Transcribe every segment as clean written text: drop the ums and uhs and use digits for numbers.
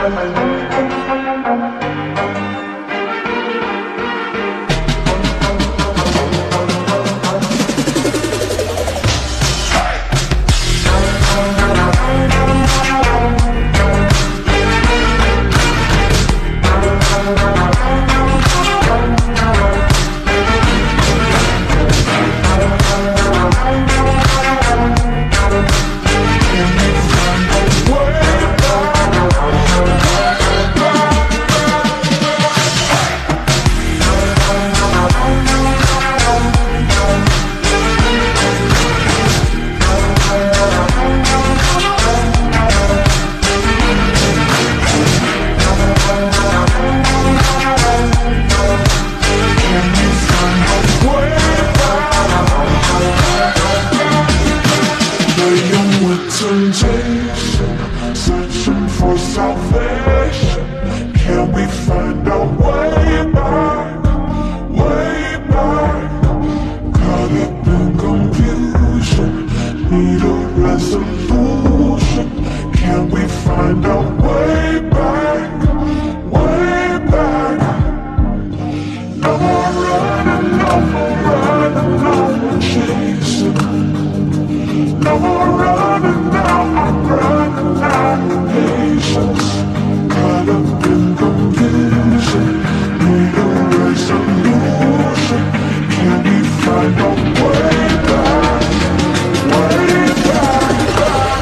Searching for salvation. Can we find our way back? Way back. Caught up in confusion, need a resolution. Can we find our way back? Way back. No more running, no more running, no more chasing. No more running now, I'm running out of patience. Caught up in confusion, need a resolution. Can we find our way back? Way back, back.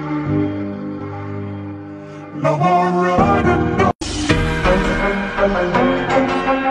No more running, no.